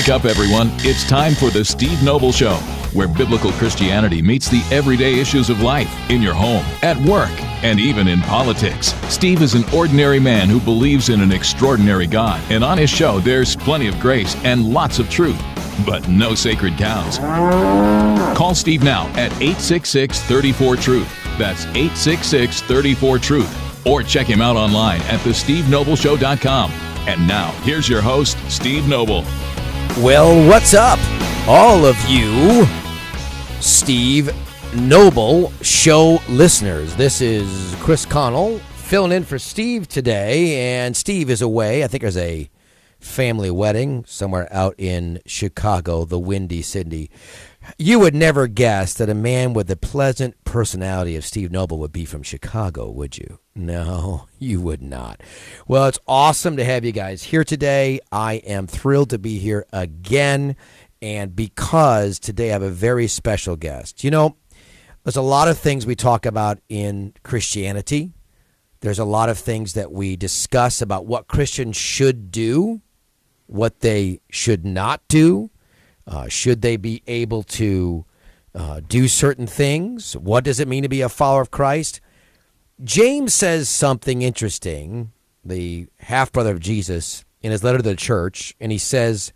Wake up, everyone. It's time for the Steve Noble Show, where biblical Christianity meets the everyday issues of life in your home, at work, and even in politics. Steve is an ordinary man who believes in an extraordinary God, and on his show, there's plenty of grace and lots of truth, but no sacred cows. Call Steve now at 866-34-TRUTH. That's 866-34-TRUTH. Or check him out online at thestevenobleshow.com. And now, here's your host, Steve Noble. Well, what's up, all of you Steve Noble Show listeners? This is Chris Connell filling in for Steve today, and Steve is away. I think there's a family wedding somewhere out in Chicago, the Windy City. You would never guess that a man with the pleasant personality of Steve Noble would be from Chicago, would you? No, you would not. Well, it's awesome to have you guys here today. I am thrilled to be here again, and because today I have a very special guest. You know, there's a lot of things we talk about in Christianity. There's a lot of things that we discuss about what Christians should do, what they should not do. Should they be able to do certain things? What does it mean to be a follower of Christ? James says something interesting, the half-brother of Jesus, in his letter to the church, and he says,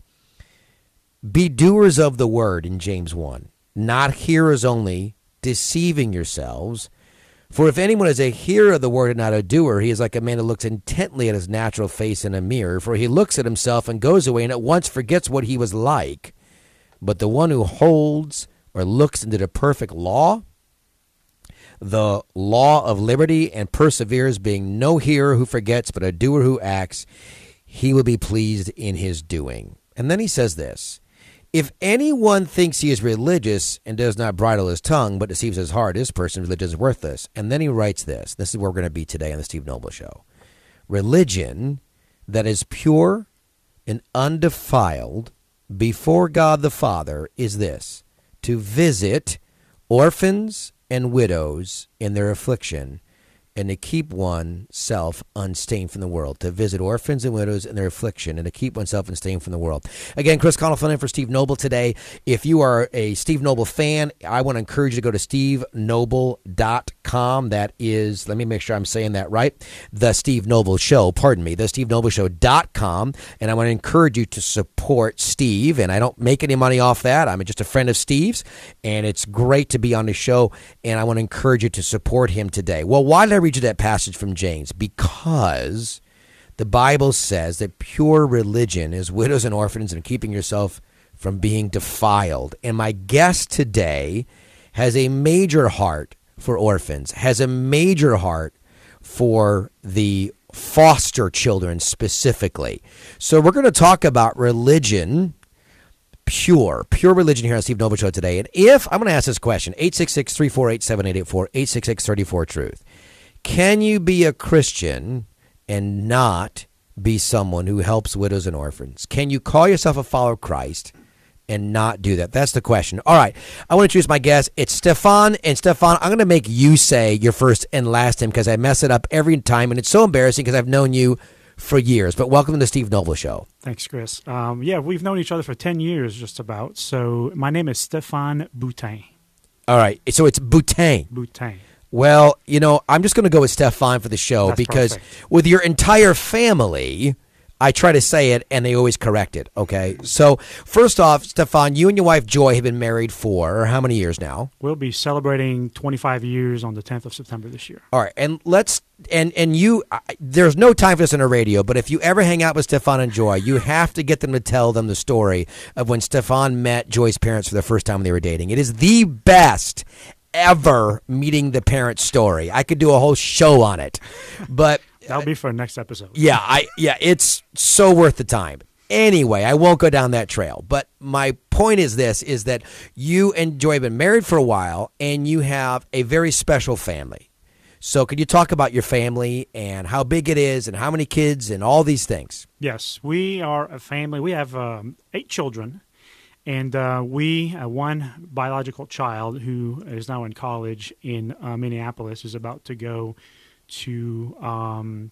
be doers of the word in James 1, not hearers only, deceiving yourselves. For if anyone is a hearer of the word and not a doer, he is like a man who looks intently at his natural face in a mirror, for he looks at himself and goes away and at once forgets what he was like. But the one who holds or looks into the perfect law, the law of liberty, and perseveres, being no hearer who forgets, but a doer who acts, he will be pleased in his doing. And then he says this, if anyone thinks he is religious and does not bridle his tongue, but deceives his heart, this person religion is worthless. And then he writes this. This is where we're going to be today on the Steve Noble Show. Religion that is pure and undefiled before God the Father is this, to visit orphans and widows in their affliction, and to keep oneself unstained from the world. To visit orphans and widows in their affliction, and to keep oneself unstained from the world. Again, Chris Connell filling in for Steve Noble today. If you are a Steve Noble fan, I want to encourage you to go to stevenoble.com. That is, let me make sure I'm saying that right, The Steve Noble Show, thestevenobleshow.com. And I want to encourage you to support Steve, and I don't make any money off that. I'm just a friend of Steve's, and it's great to be on the show, and I want to encourage you to support him today. Well, why did I read you that passage from James? Because the Bible says that pure religion is widows and orphans and keeping yourself from being defiled. And my guest today has a major heart for orphans, has a major heart for the foster children specifically. So we're going to talk about religion, pure religion here on Steve Noble Show today. And I'm going to ask this question, 866-348-7884, 866-34-TRUTH. Can you be a Christian and not be someone who helps widows and orphans? Can you call yourself a follower of Christ and not do that? That's the question. All right. I want to introduce my guest. It's Stefan. And Stefan, I'm going to make you say your first and last name because I mess it up every time. And it's so embarrassing because I've known you for years. But welcome to the Steve Noble Show. Thanks, Chris. Yeah, we've known each other for 10 years just about. So my name is Stefan Boutin. All right. So it's Boutin. Boutin. Well, you know, I'm just going to go with Stefan for the show. That's because perfect. With your entire family, I try to say it, and they always correct it, okay? So, first off, Stefan, you and your wife, Joy, have been married for how many years now? We'll be celebrating 25 years on the 10th of September this year. All right, and there's no time for this on the radio, but if you ever hang out with Stefan and Joy, you have to get them to tell them the story of when Stefan met Joy's parents for the first time when they were dating. It is the best ever meeting the parents story. I could do a whole show on it, but that'll be for next episode. Yeah, it's so worth the time. Anyway, I won't go down that trail, but my point is this, is that you and Joy have been married for a while, and you have a very special family. So could you talk about your family and how big it is and how many kids and all these things? Yes, we are a family. We have 8 children. And we, one biological child who is now in college in Minneapolis, is about to go to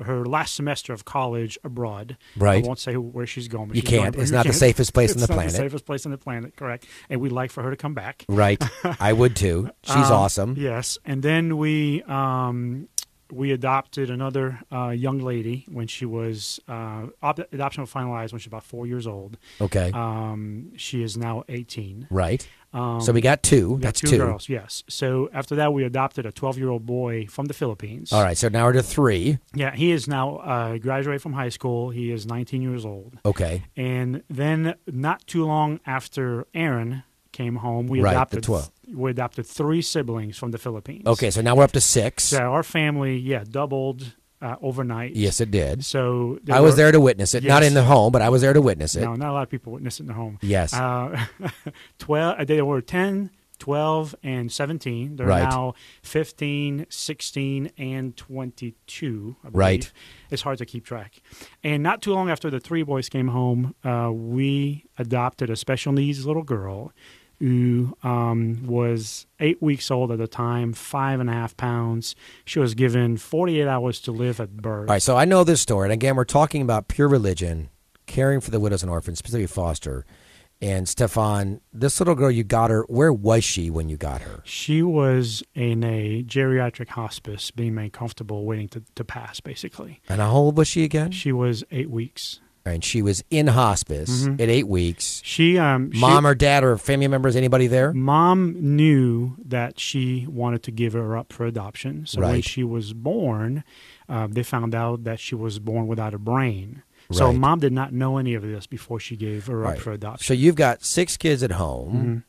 her last semester of college abroad. Right. I won't say where she's going. But You she's can't. Going, It's not the safest place on the planet. It's not the safest place on the planet, correct. And we'd like for her to come back. Right. I would too. She's awesome. Yes. And then we adopted another young lady when she was adoption was finalized when she was about 4 years old. Okay. She is now 18. Right. So we got two. We got That's two girls, yes. So after that, we adopted a 12-year-old boy from the Philippines. All right. So now we're to 3. Yeah, he is now graduated from high school. He is 19 years old. Okay. And then not too long after Aaron came home, we Right, adopted the 12. we adopted 3 siblings from the Philippines. Okay. So now we're up to 6. So our family, doubled overnight. Yes, it did. So I was there to witness it. Not Yes. in the home, but I was there to witness it. No, not a lot of people witness it in the home. Yes. 12. They were 10, 12, and 17. They're Right. now 15, 16, and 22. I believe. Right. It's hard to keep track. And not too long after the 3 boys came home, we adopted a special needs little girl who was 8 weeks old at the time, 5.5 pounds. She was given 48 hours to live at birth. All right, so I know this story. And again, we're talking about pure religion, caring for the widows and orphans, specifically foster. And Stefan, this little girl, you got her, where was she when you got her? She was in a geriatric hospice being made comfortable, waiting to pass, basically. And how old was she again? She was 8 weeks. And she was in hospice at 8 weeks. She Mom or dad or family members, anybody there? Mom knew that she wanted to give her up for adoption. So when Right. she was born, they found out that she was born without a brain. So Right. Mom did not know any of this before she gave her up Right. for adoption. So you've got 6 kids at home,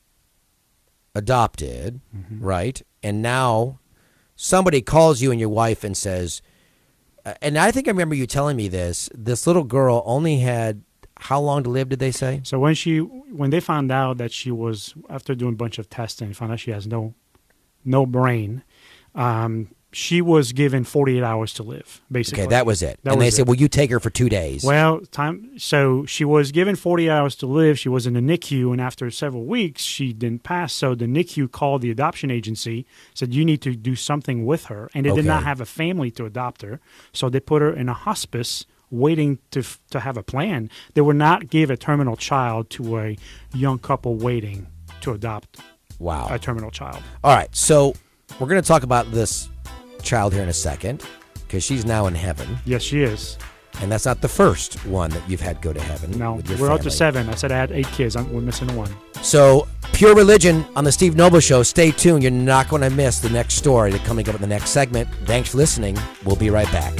adopted, right? And now somebody calls you and your wife and says, and I think I remember you telling me this little girl only had how long to live, did they say? So when they found out that she was, after doing a bunch of testing, found out she has no brain, she was given 48 hours to live, basically. Okay, that was it. That And they was said, it. well, you take her for 2 days. Well, so she was given 40 hours to live. She was in the NICU, and after several weeks, she didn't pass. So the NICU called the adoption agency, said, you need to do something with her. And they did not Okay. have a family to adopt her. So they put her in a hospice waiting to have a plan. They would not give a terminal child to a young couple waiting to adopt Wow. a terminal child. All right, so we're going to talk about this child here in a second because she's now in heaven. Yes, she is. And that's not the first one that you've had go to heaven. No, with your we're up to family. 7. I said I had 8 kids. We're missing 1. So, Pure Religion on the Steve Noble Show. Stay tuned. You're not going to miss the next story that's coming up in the next segment. Thanks for listening. We'll be right back.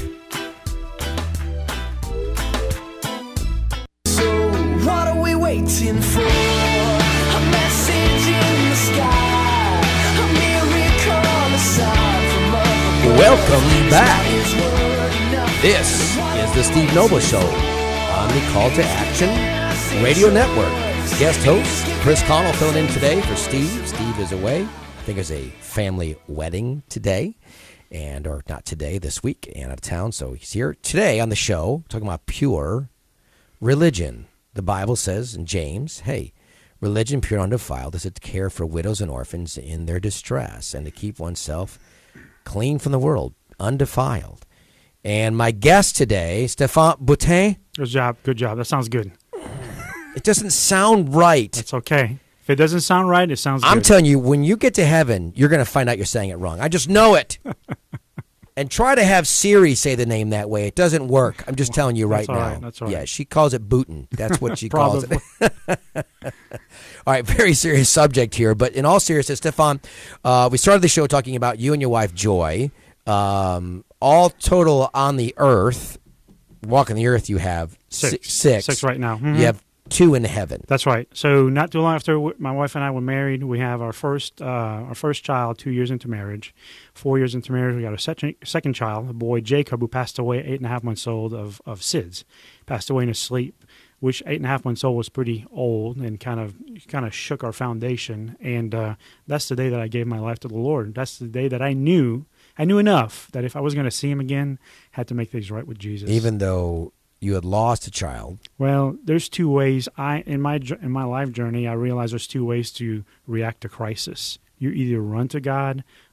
So what are we waiting for? A message in the sky, a miracle aside from above. Welcome back. Is word enough? This is the Steve Noble Show on the Call to Action Radio Network. Guest host Chris Connell filling in today for Steve. Steve is away. I think there's a family wedding today, or not today, this week, and out of town. So he's here today on the show talking about pure religion. The Bible says in James, hey, religion pure and undefiled is to care for widows and orphans in their distress and to keep oneself clean from the world, undefiled. And my guest today, Stéphane Boutin. Good job. Good job. That sounds good. It doesn't sound right. It's okay. If it doesn't sound right, it sounds good. I'm telling you, when you get to heaven, you're going to find out you're saying it wrong. I just know it. And try to have Siri say the name that way. It doesn't work. I'm just telling you right That's all now. right. That's all right. Yeah, she calls it bootin'. That's what she calls it. Probably. All right, very serious subject here. But in all seriousness, Stefan, we started the show talking about you and your wife, Joy. All total on the earth, walking the earth, you have six. 6 right now. Mhm. You have 2 in heaven. That's right. So not too long after my wife and I were married, we have our first child 2 years into marriage. 4 years into marriage, we got a second child, a boy, Jacob, who passed away 8.5 months old of SIDS. Passed away in his sleep, which 8.5 months old was pretty old and kind of shook our foundation. And that's the day that I gave my life to the Lord. That's the day that I knew enough that if I was going to see him again, I had to make things right with Jesus. Even though you had lost a child. Well, there's 2 ways. In my life journey, I realized there's 2 ways to react to crisis. You either run to God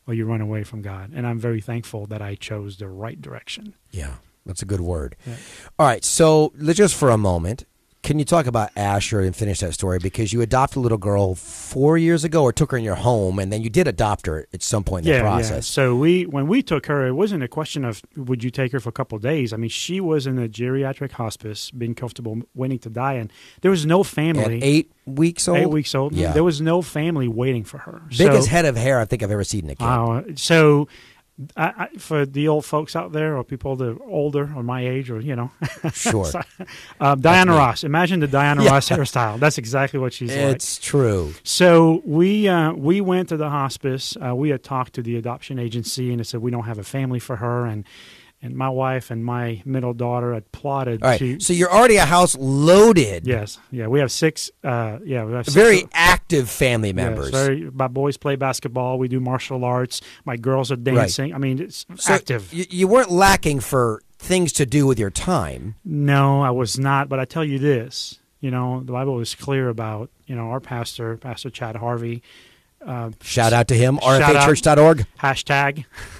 or you run away from God. And I'm very thankful that I chose the right direction. Yeah, that's a good word. Yeah. All right, so let's just for a moment, can you talk about Asher and finish that story? Because you adopted a little girl 4 years ago, or took her in your home, and then you did adopt her at some point in the process. Yeah. So when we took her, it wasn't a question of would you take her for a couple of days. I mean, she was in a geriatric hospice, being comfortable, waiting to die, and there was no family. At 8 weeks old? 8 weeks old. Yeah. There was no family waiting for her. Biggest head of hair I think I've ever seen in a kid. So for the old folks out there, or people that are older or my age, or Sure. So, Diana Ross. Imagine the Diana Ross hairstyle. That's exactly what she's like. It's true. So we went to the hospice. We had talked to the adoption agency, and it said we don't have a family for her, and my wife and my middle daughter had plotted. All right. So you're already a house loaded. Yes. Yeah. We have six. We have six very active family members. Yes, my boys play basketball. We do martial arts. My girls are dancing. Right. I mean, it's active. You weren't lacking for things to do with your time. No, I was not. But I tell you this, the Bible is clear about, our pastor, Pastor Chad Harvey. Shout out to him, rfachurch.org. Hashtag.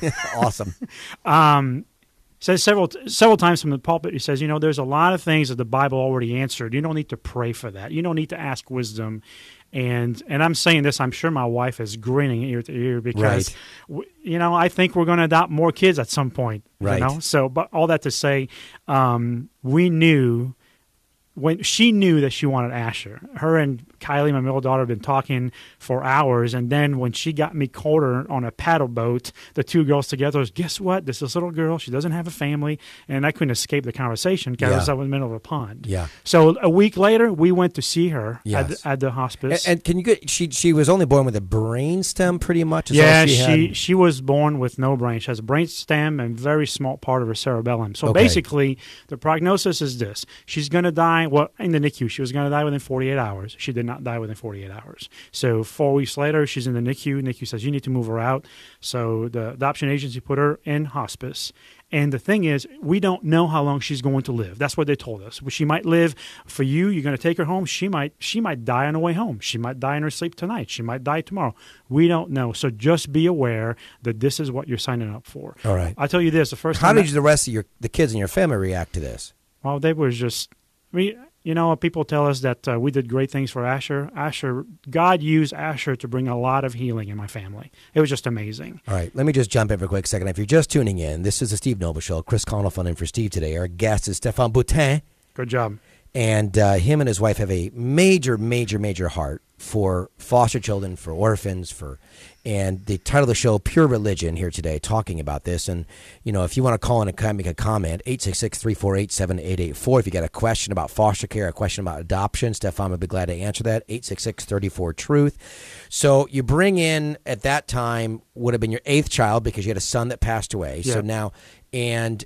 Awesome. Says several times from the pulpit, he says, there's a lot of things that the Bible already answered. You don't need to pray for that. You don't need to ask wisdom. And I'm saying this, I'm sure my wife is grinning ear to ear because, I think we're going to adopt more kids at some point. Right. So, but all that to say, we knew when she knew that she wanted Asher. Her and Kylie, my middle daughter, have been talking for hours, and then when she got me colder on a paddle boat, the two girls together, guess what? This little girl, she doesn't have a family, and I couldn't escape the conversation because I was in the middle of a pond. Yeah. So a week later, we went to see her at the hospice. And can you get? She was only born with a brain stem, pretty much. She was born with no brain. She has a brain stem and very small part of her cerebellum. So basically, the prognosis is this: she's going to die. Well, in the NICU, she was going to die within 48 hours. She did not die within 48 hours. So 4 weeks later, she's in the NICU. NICU says, you need to move her out. So the adoption agency put her in hospice. And the thing is, we don't know how long she's going to live. That's what they told us. She might live for you. You're going to take her home. She might die on the way home. She might die in her sleep tonight. She might die tomorrow. We don't know. So just be aware that this is what you're signing up for. All right. I'll tell you this. How did the rest of the kids in your family react to this? Well, they were just... people tell us that we did great things for Asher. God used Asher to bring a lot of healing in my family. It was just amazing. All right, let me just jump in for a quick second. If you're just tuning in, this is the Steve Noble Show. Chris Connell filling in for Steve today. Our guest is Stefan Boutin. Good job. And him and his wife have a major, major, major heart for foster children, for orphans, and the title of the show, Pure Religion, here today, talking about this. And, if you want to call in and make a comment, 866-348-7884. If you got a question about foster care, a question about adoption, Stefan would be glad to answer that, 866-34-TRUTH. So you bring in, at that time, would have been your 8th child because you had a son that passed away. Yeah. So now... And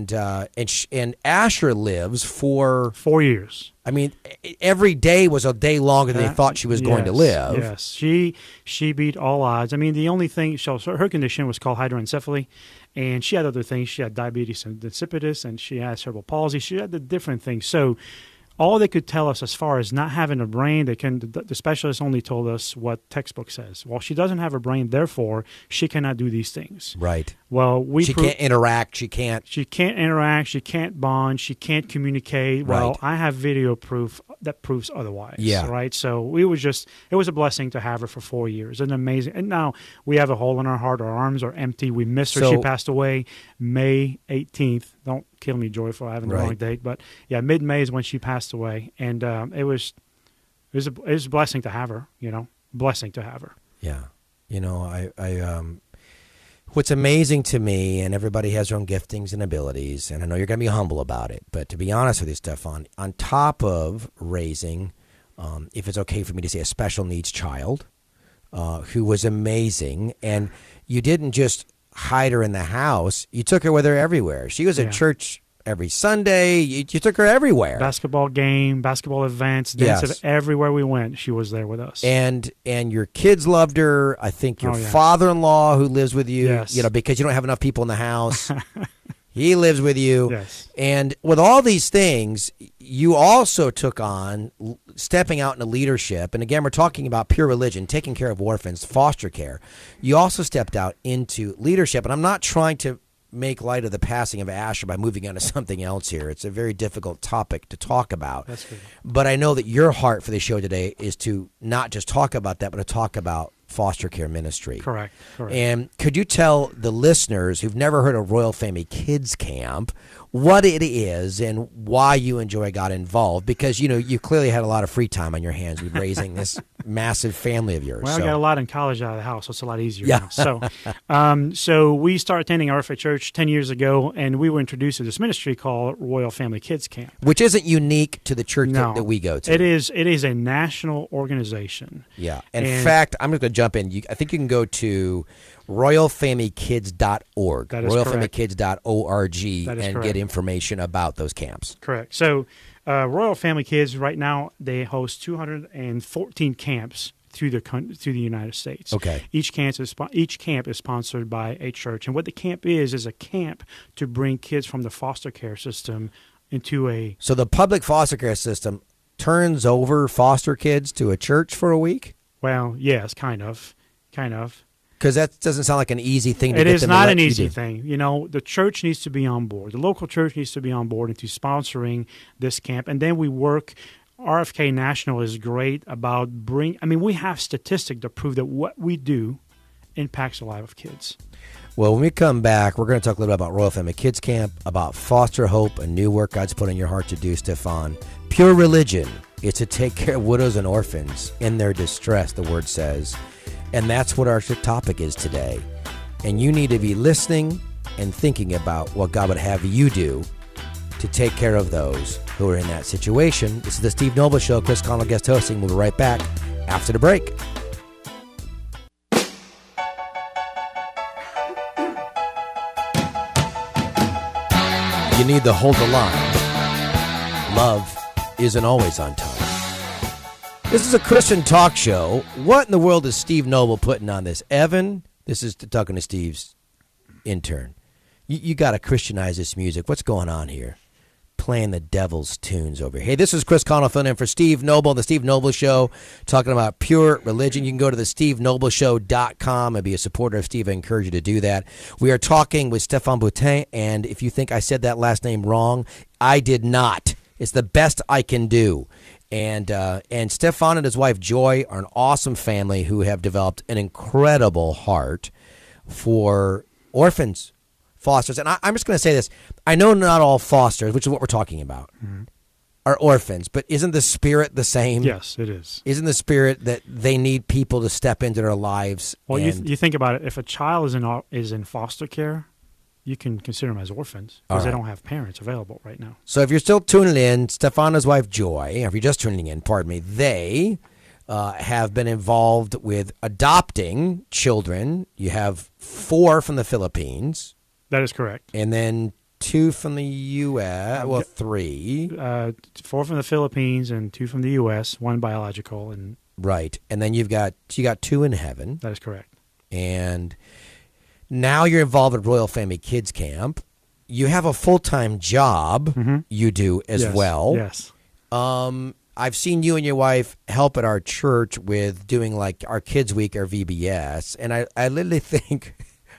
Asher lives for 4 years. I mean, every day was a day longer than they thought she was going to live. Yes, she beat all odds. I mean, the only thing, so her condition was called hydroencephaly, and she had other things. She had diabetes insipidus, and she had cerebral palsy. She had the different things. So all they could tell us as far as not having a brain, the specialist only told us what textbook says. Well, she doesn't have a brain, therefore she cannot do these things. Right. Well, she can't interact. She can't interact. She can't bond. She can't communicate. Right. Well, I have video proof that proves otherwise. Yeah. Right. So it was a blessing to have her for 4 years. An amazing. And now we have a hole in our heart. Our arms are empty. We miss her. She passed away May 18th. Don't kill me, Joy, for having the wrong date. But yeah, mid-May is when she passed away, and it was a blessing to have her. Blessing to have her. Yeah. What's amazing to me, and everybody has their own giftings and abilities, and I know you're going to be humble about it, but to be honest with you, Stefan, on top of raising, if it's okay for me to say, a special needs child who was amazing, and you didn't just hide her in the house, you took her with her everywhere. She was at church every Sunday. You took her everywhere. Basketball game, basketball events, dances, everywhere we went, she was there with us. And your kids loved her. I think your father-in-law who lives with you, because you don't have enough people in the house. He lives with you. Yes. And with all these things, you also took on stepping out into leadership. And again, we're talking about pure religion, taking care of orphans, foster care. You also stepped out into leadership. And I'm not trying to make light of the passing of Asher by moving on to something else here. It's a very difficult topic to talk about. That's good. But I know that your heart for the show today is to not just talk about that, but to talk about foster care ministry. Correct. And could you tell the listeners who've never heard of Royal Family Kids Camp what it is and why you and Joy got involved? Because, you clearly had a lot of free time on your hands with raising this massive family of yours. Well, I got a lot in college out of the house, so it's a lot easier Yeah. now. So we started attending RFA Church 10 years ago, and we were introduced to this ministry called Royal Family Kids Camp. Which isn't unique to the church that we go to. It is a national organization. Yeah. In fact, I'm just going to jump in. I think you can go to royalfamilykids.org, That is royalfamilykids.org, and correct. get information about those camps. Correct. So Royal Family Kids, right now, they host 214 camps through the United States. Okay. Each camp is sponsored by a church. And what the camp is a camp to bring kids from the foster care system into a... So the public foster care system turns over foster kids to a church for a week? Well, yes, kind of. Because that doesn't sound like an easy thing to It get is them to not let an you easy do. thing. The church needs to be on board. The local church needs to be on board into sponsoring this camp. And then we work. RFK National is great about we have statistics to prove that what we do impacts the life of kids. Well, when we come back, we're going to talk a little bit about Royal Family Kids Camp, about foster hope, a new work God's put in your heart to do, Stefan. Pure religion is to take care of widows and orphans in their distress, the word says. And that's what our topic is today. And you need to be listening and thinking about what God would have you do to take care of those who are in that situation. This is the Steve Noble Show. Chris Connell guest hosting. We'll be right back after the break. You need to hold the line. Love isn't always on time. This is a Christian talk show. What in the world is Steve Noble putting on this? Evan, this is talking to Steve's intern. You got to Christianize this music. What's going on here? Playing the devil's tunes over here. Hey, this is Chris Connell filling in for Steve Noble, The Steve Noble Show, talking about pure religion. You can go to thestevenobleshow.com and be a supporter of Steve. I encourage you to do that. We are talking with Stefan Boutin, and if you think I said that last name wrong, I did not. It's the best I can do. And Stefan and his wife Joy are an awesome family who have developed an incredible heart for orphans, fosters. And I'm just going to say this. I know not all fosters, which is what we're talking about, are orphans, but isn't the spirit the same? Yes, it is. Isn't the spirit that they need people to step into their lives? Well, and, you think about it. If a child is in foster care, you can consider them as orphans because they don't have parents available right now. So if you're still tuning in, Stefan and his wife Joy, if you're just tuning in, pardon me, they have been involved with adopting children. You have 4 from the Philippines. That is correct. And then 2 from the U.S., 3. 4 from the Philippines and 2 from the U.S., 1 biological. And Right. And then you got 2 in heaven. that is correct. And now you're involved with Royal Family Kids Camp. You have a full-time job you do as Yes, well. Yes. I've seen you and your wife help at our church with doing like our Kids Week or VBS. And I literally think...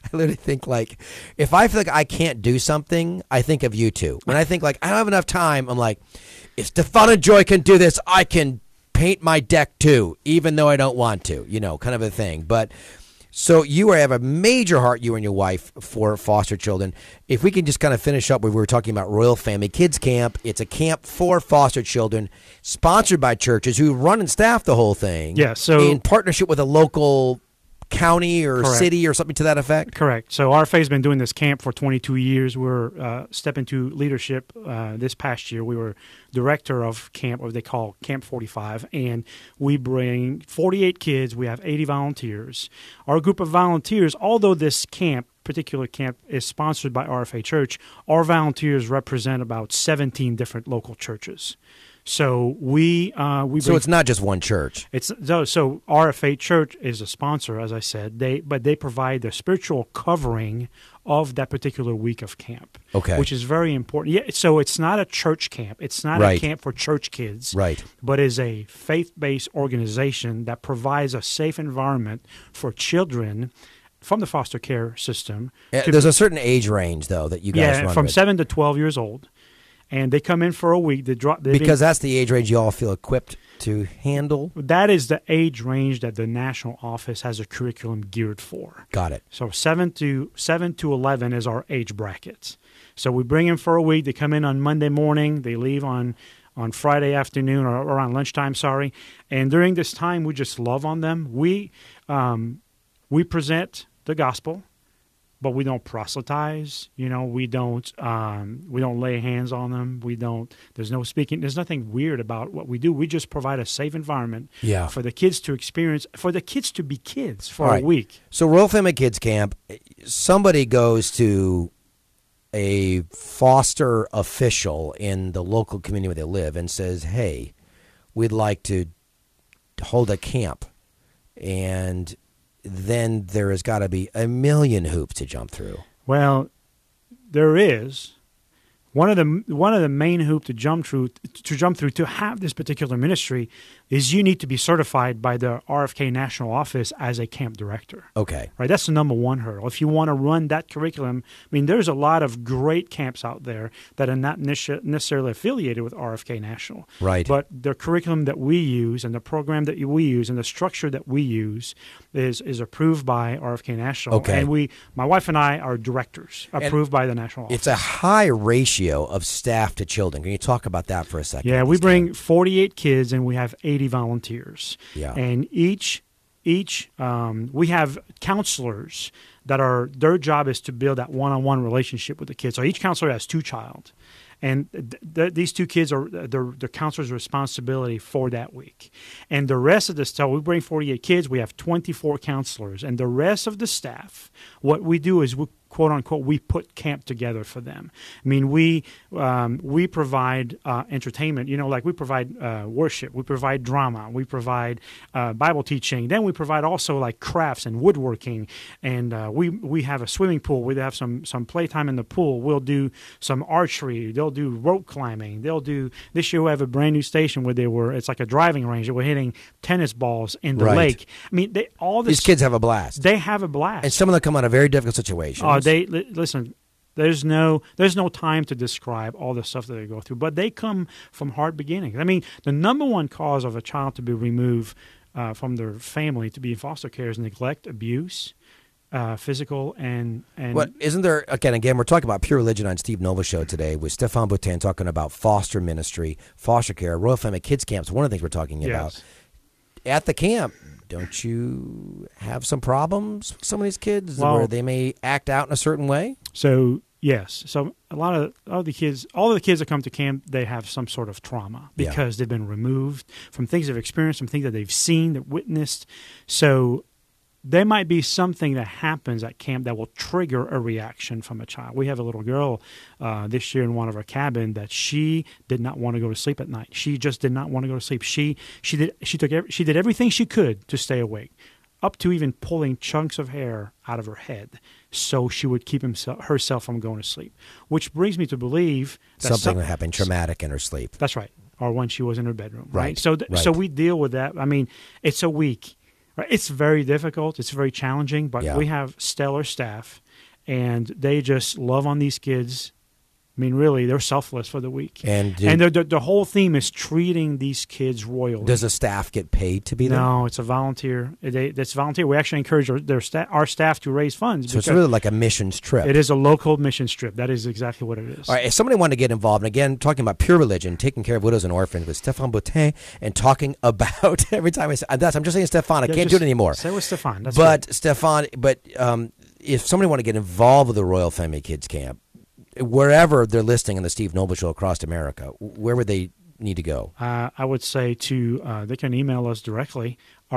like, if I feel like I can't do something, I think of you two. When I think like I don't have enough time, I'm like, if Stefan and Joy can do this, I can paint my deck too, even though I don't want to, kind of a thing. But so you have a major heart, you and your wife, for foster children. If we can just kind of finish up, we were talking about Royal Family Kids Camp. It's a camp for foster children, sponsored by churches who run and staff the whole thing. Yeah, so in partnership with a local county or Correct. city or something to that effect? Correct. So RFA has been doing this camp for 22 years. We're stepping to leadership this past year. We were director of camp, what they call Camp 45, and we bring 48 kids. We have 80 volunteers. Our group of volunteers, although this particular camp is sponsored by RFA Church, our volunteers represent about 17 different local churches. So we So it's not just one church. so RFA Church is a sponsor, as I said. They provide the spiritual covering of that particular week of camp. Okay. Which is very important. Yeah, so it's not a church camp. It's not Right. a camp for church kids. Right. But is a faith-based organization that provides a safe environment for children from the foster care system. There's a certain age range, though, that you guys run from with. 7 to 12 years old. And they come in for a week. Because that's the age range you all feel equipped to handle? That is the age range that the national office has a curriculum geared for. Got it. So 7 to 11 is our age bracket. So we bring them for a week. They come in on Monday morning. They leave on Friday afternoon or around lunchtime, sorry. And during this time, we just love on them. We present the gospel, but we don't proselytize. We don't lay hands on them. There's no speaking. There's nothing weird about what we do. We just provide a safe environment for the kids to experience, for the kids to be kids for a week. So Royal Family Kids Camp, somebody goes to a foster official in the local community where they live and says, hey, we'd like to hold a camp. And then there has got to be a million hoops to jump through. Well, there is. One of the main hoops to jump through to have this particular ministry is you need to be certified by the RFK National Office as a camp director. Okay. Right, that's the number one hurdle. If you want to run that curriculum, I mean, there's a lot of great camps out there that are not necessarily affiliated with RFK National. Right. But the curriculum that we use and the program that we use and the structure that we use is approved by RFK National. Okay. And my wife and I are directors approved by the national office. It's a high ratio of staff to children. Can you talk about that for a second? Yeah, we bring 48 kids and we have 80 volunteers. Yeah. And each we have counselors that their job is to build that one-on-one relationship with the kids. So each counselor has 2 child. And these 2 kids are the counselor's responsibility for that week. And the rest of the staff, we bring 48 kids, we have 24 counselors. And the rest of the staff, what we do is quote unquote, we put camp together for them. I mean, we provide entertainment. Like we provide worship, we provide drama, we provide Bible teaching. Then we provide also like crafts and woodworking, and we have a swimming pool. We have some playtime in the pool. We'll do some archery. They'll do rope climbing. This year we have a brand new station where it's like a driving range. They were hitting tennis balls in the lake. I mean, these kids have a blast. They have a blast, and some of them come out of very difficult situations. Listen. There's no time to describe all the stuff that they go through, but they come from hard beginnings. I mean, the number one cause of a child to be removed from their family to be in foster care is neglect, abuse, physical, and. What isn't there? Again, we're talking about Pure Religion on Steve Noble Show today with Stefan Boutin talking about foster ministry, foster care, Royal Family Kids Camps. One of the things we're talking about at the camp. Don't you have some problems with some of these kids where they may act out in a certain way? So yes, so all the kids that come to camp, they have some sort of trauma because they've been removed from things they've experienced, from things that they've seen, that witnessed. So there might be something that happens at camp that will trigger a reaction from a child. We have a little girl this year in one of our cabin that she did not want to go to sleep at night. She just did not want to go to sleep. She did everything she could to stay awake, up to even pulling chunks of hair out of her head so she would keep herself from going to sleep. Which brings me to believe that something happened traumatic in her sleep. That's right, or when she was in her bedroom. Right. So we deal with that. I mean, it's a week. It's very difficult. It's very challenging, but we have stellar staff, and they just love on these kids. I mean, really, they're selfless for the week. And the whole theme is treating these kids royally. Does the staff get paid to be there? No, it's a volunteer. It's volunteer. We actually encourage our staff to raise funds. So it's really like a missions trip. It is a local missions trip. That is exactly what it is. All right, if somebody wanted to get involved, and again, talking about Pure Religion, taking care of widows and orphans with Stefan Boutin, and talking about, every time I say that, I'm just saying Stefan, I can't do it anymore. Say with Stefan. That's but good. Stefan, if somebody wanted to get involved with the Royal Family Kids Camp, wherever they're listening on the Steve Noble Show across America, where would they need to go? I would say they can email us directly,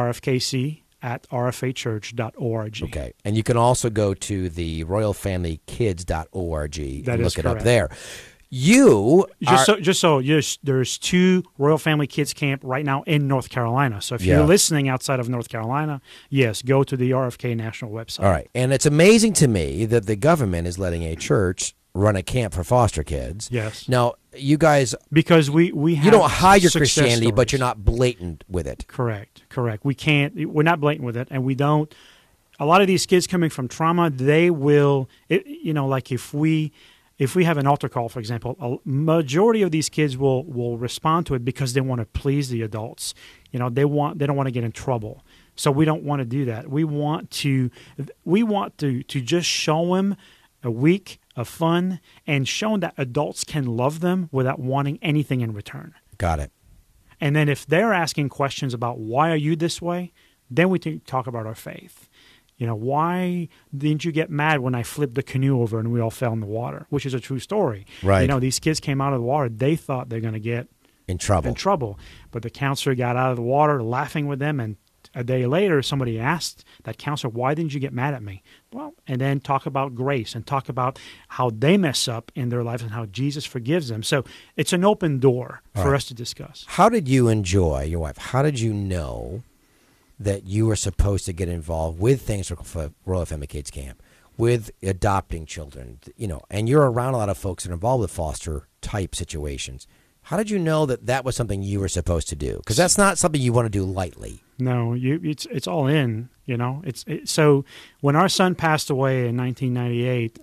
rfkc@rfachurch.org. Okay. And you can also go to the royalfamilykids.org and look it up there. There's 2 Royal Family Kids Camp right now in North Carolina. So if Yeah. you're listening outside of North Carolina, yes, go to the RFK National website. All right. And it's amazing to me that the government is letting a church run a camp for foster kids. Yes. Now, you guys, Because we have you don't hide your success Christianity, but stories. you're not blatant with it. Correct. We're not blatant with it, and we don't. A lot of these kids coming from trauma, they will, like if we have an altar call, for example, a majority of these kids will respond to it because they want to please the adults. They don't want to get in trouble. So we don't want to do that. We want to just show them a week of fun and show them that adults can love them without wanting anything in return. Got it. And then if they're asking questions about why are you this way, then we can talk about our faith. Why didn't you get mad when I flipped the canoe over and we all fell in the water, which is a true story. Right. These kids came out of the water. They thought they're going to get In trouble. But the counselor got out of the water laughing with them. And a day later, somebody asked that counselor, why didn't you get mad at me? Well, and then talk about grace and talk about how they mess up in their lives and how Jesus forgives them. So it's an open door for us to discuss. How did you enjoy, your wife, how did you know that you were supposed to get involved with things for Royal Family Kids Camp, with adopting children, and you're around a lot of folks that are involved with foster type situations. How did you know that that was something you were supposed to do? Because that's not something you want to do lightly. No, it's all in. So when our son passed away in 1998,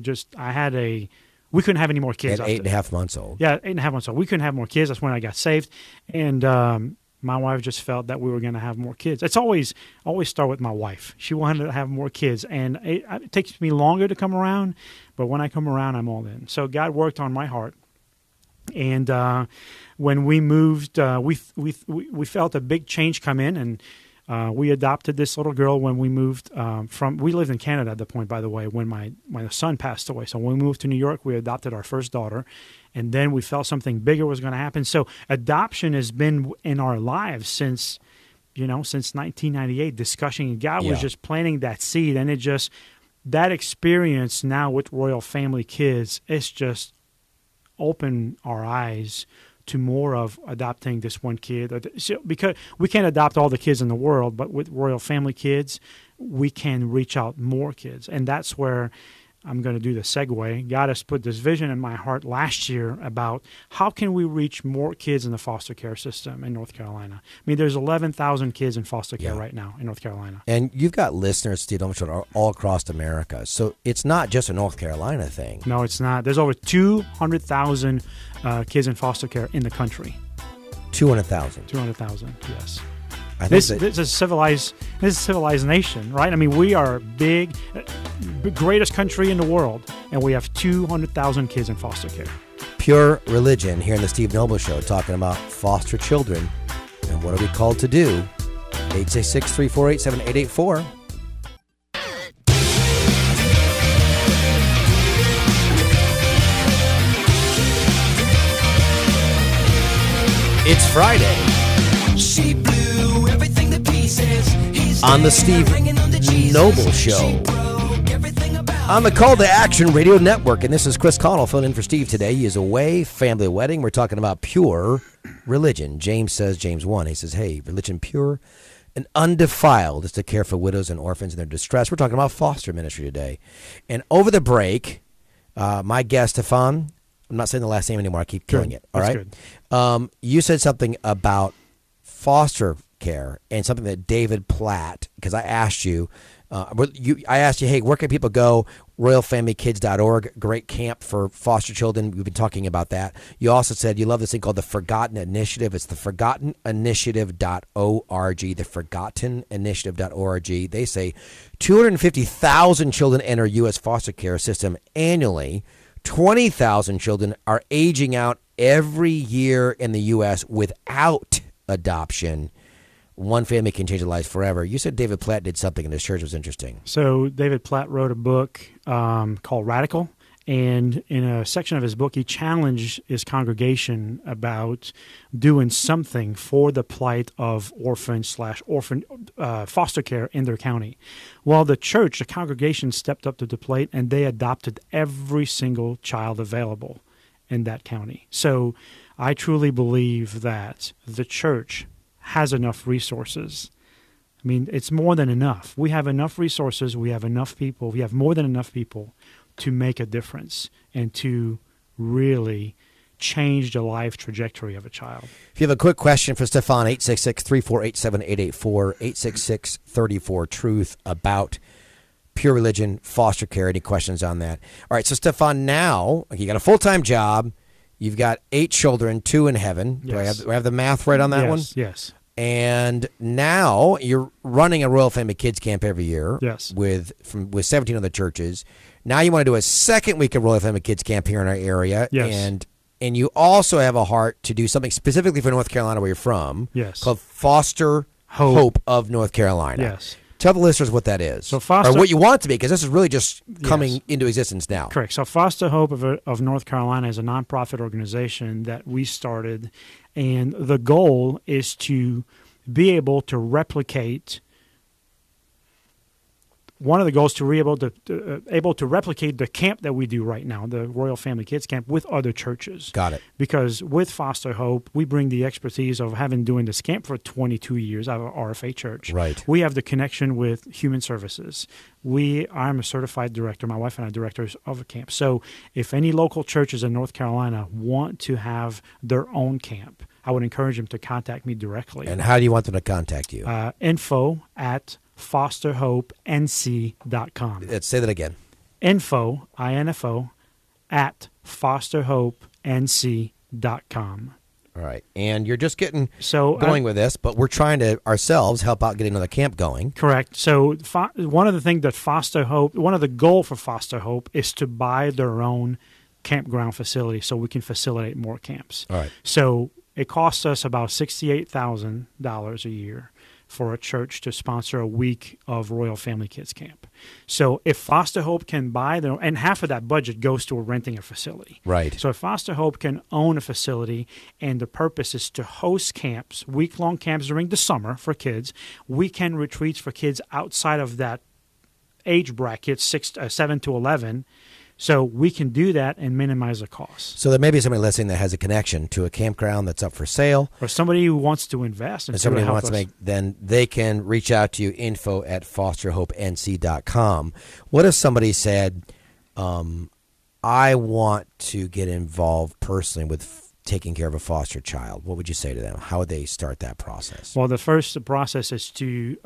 we couldn't have any more kids. At 8.5 months old. Yeah, 8.5 months old. We couldn't have more kids. That's when I got saved, and my wife just felt that we were going to have more kids. It's always start with my wife. She wanted to have more kids, and it takes me longer to come around, but when I come around, I'm all in. So God worked on my heart, and when we moved, we felt a big change come in, and we adopted this little girl when we moved we lived in Canada at the point, by the way, when my son passed away. So when we moved to New York, we adopted our first daughter. And then we felt something bigger was going to happen. So adoption has been in our lives since 1998. Discussion, God was just planting that seed, and that experience now with Royal Family Kids, it's just opened our eyes to more of adopting this one kid. So, because we can't adopt all the kids in the world, but with Royal Family Kids, we can reach out more kids, and that's where I'm going to do the segue. God has put this vision in my heart last year about how can we reach more kids in the foster care system in North Carolina. I mean, there's 11,000 kids in foster care right now in North Carolina. And you've got listeners, Steve, all across America. So it's not just a North Carolina thing. No, it's not. There's over 200,000 kids in foster care in the country. 200,000. 200,000, yes. This is a civilized nation, right? I mean, we are big, greatest country in the world, and we have 200,000 kids in foster care. Pure Religion here in the Steve Noble Show, talking about foster children and what are we called to do. 866-348-7884. It's Friday. She blew everything to pieces. On the Steve Noble Show. On the Call to Action Radio Network. And this is Chris Connell filling in for Steve today. He is away, family wedding. We're talking about pure religion. James 1, he says, hey, religion pure and undefiled is to care for widows and orphans in their distress. We're talking about foster ministry today. And over the break, my guest, Stefan, I'm not saying the last name anymore. I keep killing it. All right. Good. You said something about foster care and something that David Platt, because I asked you, hey, where can people go? RoyalFamilyKids.org, great camp for foster children. We've been talking about that. You also said you love this thing called the Forgotten Initiative. It's the ForgottenInitiative.org, the ForgottenInitiative.org. They say 250,000 children enter U.S. foster care system annually. 20,000 children are aging out every year in the U.S. without adoption. One family can change their lives forever. You said David Platt did something in his church that was interesting. So David Platt wrote a book called Radical, and in a section of his book, he challenged his congregation about doing something for the plight of orphans / foster care in their county. Well, the church, the congregation stepped up to the plate, and they adopted every single child available. in that county. So I truly believe that the church has enough resources. I mean, it's more than enough. We have enough resources. We have enough people. We have more than enough people to make a difference and to really change the life trajectory of a child. If you have a quick question for Stefan, 866-348-7884, 866-34-TRUTH about pure religion, foster care. Any questions on that? All right, so Stefan, now you got a full-time job. You've got 8 children, 2 in heaven. Yes. Do I have the math right on that one? Yes. And now you're running a Royal Family Kids Camp every year. Yes. With 17 other churches. Now you want to do a second week of Royal Family Kids Camp here in our area. Yes. And you also have a heart to do something specifically for North Carolina, where you're from. Yes. Called Foster Hope of North Carolina. Yes. Tell the listeners what that is. So Foster, or what you want it to be, because this is really just coming into existence now. Correct. So Foster Hope of North Carolina is a nonprofit organization that we started, and the goal is to be able to replicate. One of the goals to be able to replicate the camp that we do right now, the Royal Family Kids Camp, with other churches. Got it. Because with Foster Hope, we bring the expertise of having doing this camp for 22 years out of RFA Church. Right. We have the connection with Human Services. I'm a certified director. My wife and I are directors of a camp. So if any local churches in North Carolina want to have their own camp, I would encourage them to contact me directly. And how do you want them to contact you? info@fosterhopenc.com. Let's say that again. Info, I-N-F-O, at fosterhopenc.com. All right. And you're just getting going with this, but we're trying to ourselves help out getting another camp going. Correct. So one of the things that one of the goal for Foster Hope is to buy their own campground facility so we can facilitate more camps. All right. So it costs us about $68,000 a year for a church to sponsor a week of Royal Family Kids Camp. So if Foster Hope can buy their, and half of that budget goes to renting a facility. Right. So if Foster Hope can own a facility, and the purpose is to host camps, week-long camps during the summer for kids, weekend retreats for kids outside of that age bracket, 7 to 11, so we can do that and minimize the cost. So there may be somebody listening that has a connection to a campground that's up for sale. Or somebody who wants to invest. And somebody who wants to make, then they can reach out to you, info@fosterhopenc.com. What if somebody said, I want to get involved personally with taking care of a foster child? What would you say to them? How would they start that process? Well, the first process is to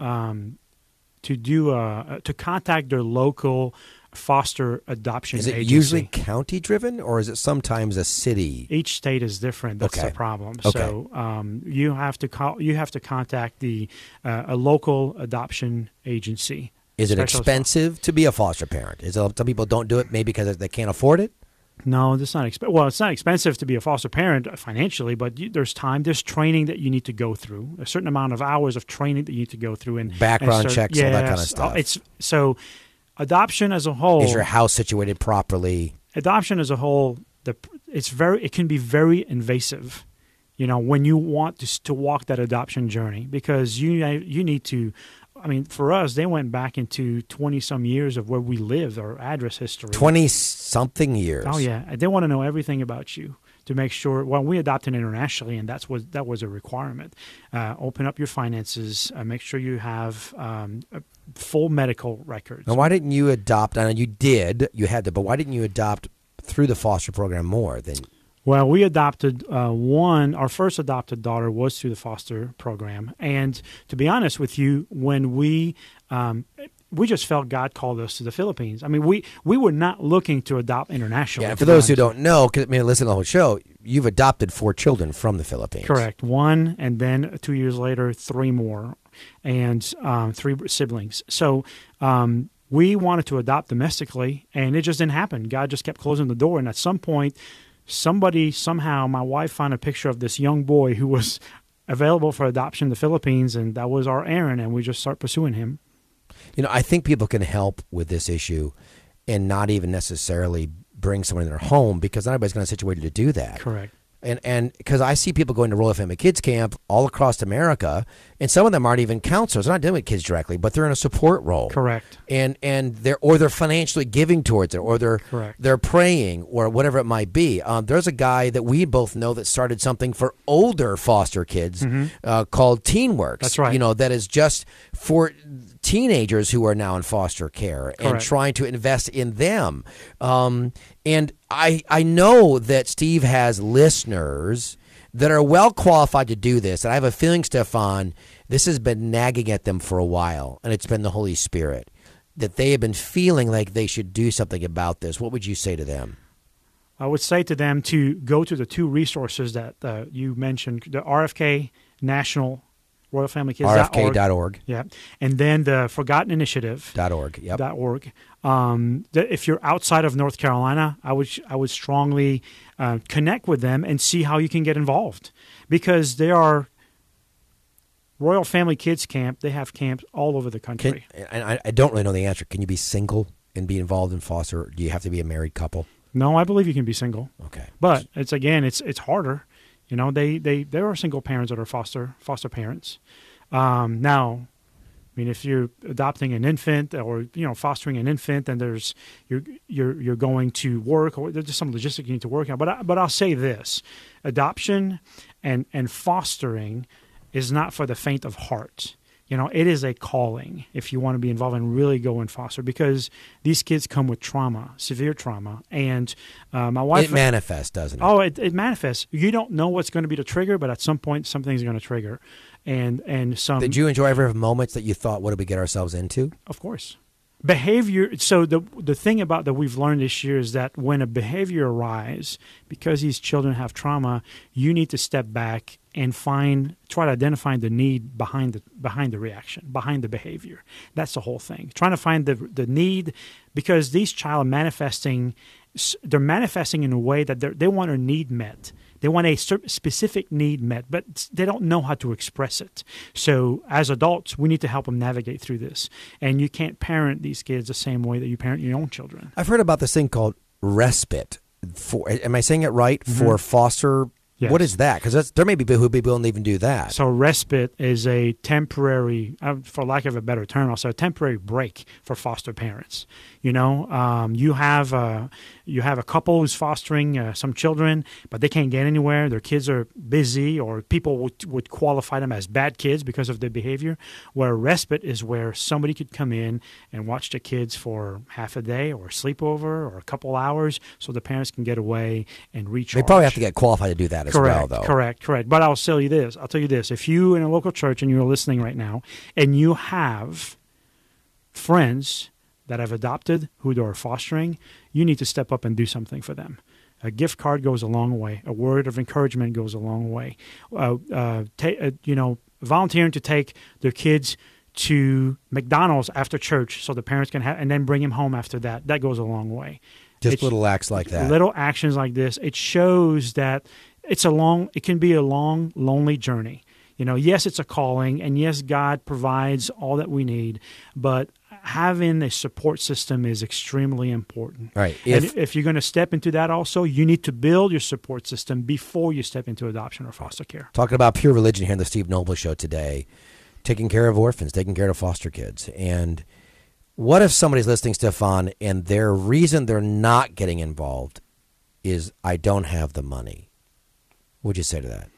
contact their local foster adoption agency. Is it usually county driven, or is it sometimes a city? Each state is different. That's the problem. Okay. So you have to contact a local adoption agency. Is it expensive to be a foster parent? Some people don't do it maybe because they can't afford it? No, it's not expensive. Well, it's not expensive to be a foster parent financially, but there's training that you need to go through, a certain amount of hours of training that you need to go through, and background checks, all that kind of stuff. Adoption as a whole. Is your house situated properly? Adoption as a whole, it can be very invasive, when you want to walk that adoption journey, because you need to. I mean, for us, they went back into 20-some years of where we lived, our address history. 20-something years. Oh yeah, they want to know everything about you to make sure. Well, we adopted internationally, and that was a requirement. Open up your finances. Make sure you have full medical records. Now, why didn't you adopt? I know you did. You had to, but why didn't you adopt through the foster program more than? Well, we adopted our first adopted daughter was through the foster program. And to be honest with you, when we just felt God called us to the Philippines. I mean, we were not looking to adopt internationally. Yeah, for those who don't know, listen to the whole show, you've adopted 4 children from the Philippines. Correct. 1, and then 2 years later, 3 more, and 3 siblings. So we wanted to adopt domestically, and it just didn't happen. God just kept closing the door, and at some point, somehow, my wife found a picture of this young boy who was available for adoption in the Philippines, and that was our Aaron, and we just started pursuing him. I think people can help with this issue and not even necessarily bring someone in their home, because not everybody's going to be situated to do that. Correct. And because I see people going to Royal Family Kids Camp all across America, and some of them aren't even counselors. They're not dealing with kids directly, but they're in a support role. Correct. And they're financially giving towards it, or they're praying, or whatever it might be. There's a guy that we both know that started something for older foster kids called TeenWorks. That's right. That is just for teenagers who are now in foster care and Correct. trying to invest in them. And I know that Steve has listeners that are well qualified to do this. And I have a feeling, Stefan, this has been nagging at them for a while, and it's been the Holy Spirit, that they have been feeling like they should do something about this. What would you say to them? I would say to them to go to the two resources that you mentioned, the RFK National Royal Family Kids. RFK.org. Yeah. And then the Forgotten Initiative. .org. Yep. .org. If you're outside of North Carolina, I would strongly connect with them and see how you can get involved, because they are Royal Family Kids Camp. They have camps all over the country. I don't really know the answer. Can you be single and be involved in foster? Or do you have to be a married couple? No, I believe you can be single. Okay. But it's harder. There are single parents that are foster parents. Now, I mean, if you're adopting an infant or fostering an infant, then you're going to work, or there's just some logistics you need to work on. But I'll say this: adoption and fostering is not for the faint of heart. It is a calling if you want to be involved and really go and foster, because these kids come with trauma, severe trauma. And my wife... It manifests, doesn't it? Oh, it manifests. You don't know what's going to be the trigger, but at some point, something's going to trigger. And some... Did you enjoy ever moments that you thought, what did we get ourselves into? Of course. Behavior. So the thing about that we've learned this year is that when a behavior arises, because these children have trauma, you need to step back and try to identify the need behind the reaction, behind the behavior. That's the whole thing. Trying to find the need, because these child they're manifesting in a way that they want a need met. They want a specific need met, but they don't know how to express it. So as adults, we need to help them navigate through this. And you can't parent these kids the same way that you parent your own children. I've heard about this thing called respite. Am I saying it right? Mm-hmm. For foster. Yes. What is that? Because there may be people who don't even do that. So respite is a temporary, for lack of a better term, also a temporary break for foster parents. You have a couple who's fostering some children, but they can't get anywhere. Their kids are busy, or people would qualify them as bad kids because of their behavior. Where respite is where somebody could come in and watch the kids for half a day, or a sleepover, or a couple hours, so the parents can get away and recharge. They probably have to get qualified to do that. Correct, well, though. Correct. But I'll tell you this. If you in a local church and you're listening right now, and you have friends that have adopted who they are fostering, you need to step up and do something for them. A gift card goes a long way. A word of encouragement goes a long way. Volunteering to take their kids to McDonald's after church so the parents can and then bring him home after that. That goes a long way. Just little acts like that. Little actions like this. It shows that it can be a long, lonely journey. Yes, it's a calling, and yes, God provides all that we need, but having a support system is extremely important. Right. If you're going to step into that also, you need to build your support system before you step into adoption or foster care. Talking about pure religion here on the Steve Noble Show today, taking care of orphans, taking care of foster kids. And what if somebody's listening, Stefan, and their reason they're not getting involved is, I don't have the money? What would you say to that?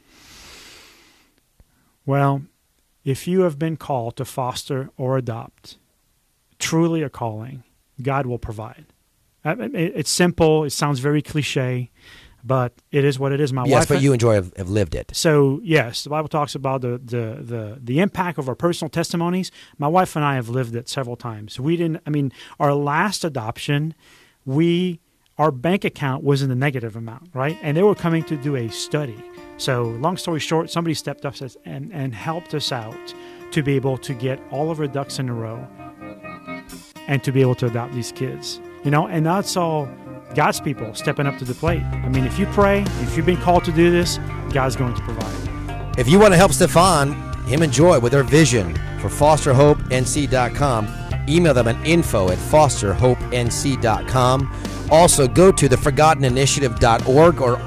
Well, if you have been called to foster or adopt, truly a calling, God will provide. It's simple. It sounds very cliche, but it is what it is. Yes, but you have lived it. So, yes, the Bible talks about the impact of our personal testimonies. My wife and I have lived it several times. Our last adoption, our bank account was in the negative amount, right? And they were coming to do a study. So long story short, somebody stepped up and helped us out to be able to get all of our ducks in a row and to be able to adopt these kids. And that's all God's people stepping up to the plate. If you pray, if you've been called to do this, God's going to provide. If you want to help Stefan, him and Joy with their vision for fosterhopenc.com, email them at info@fosterhopenc.com. Also, go to theforgotteninitiative.org or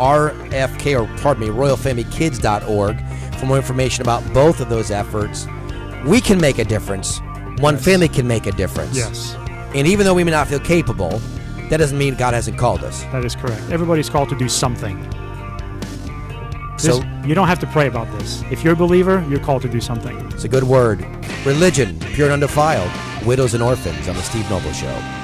RoyalFamilyKids.org for more information about both of those efforts. We can make a difference. One family can make a difference. Yes. And even though we may not feel capable, that doesn't mean God hasn't called us. That is correct. Everybody's called to do something. So You don't have to pray about this. If you're a believer, you're called to do something. it's a good word. Religion, pure and undefiled. Widows and orphans on the Steve Noble Show.